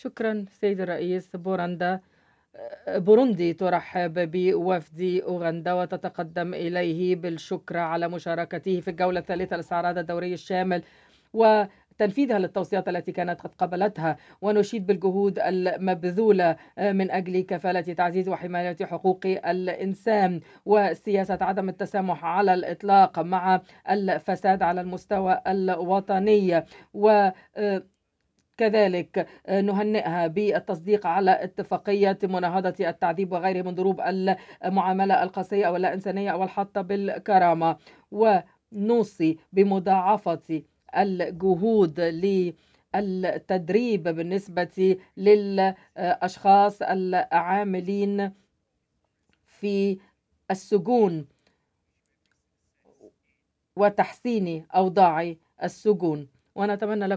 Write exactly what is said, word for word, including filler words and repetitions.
شكرا سيد الرئيس. بولندا بوروندي ترحب بوفد أوغندا وتتقدم إليه بالشكر على مشاركته في الجولة الثالثة لاستعراض الدوري الشامل وتنفيذها للتوصيات التي كانت قد قبلتها، ونشيد بالجهود المبذولة من أجل كفالة تعزيز وحماية حقوق الإنسان وسياسة عدم التسامح على الإطلاق مع الفساد على المستوى الوطني. و كذلك نهنئها بالتصديق على اتفاقية مناهضة التعذيب وغيره من ضروب المعاملة القاسية أو اللا إنسانية أو الحط بالكرامة، ونوصي بمضاعفة الجهود للتدريب بالنسبة للأشخاص العاملين في السجون وتحسين أوضاع السجون. ونتمنى لكم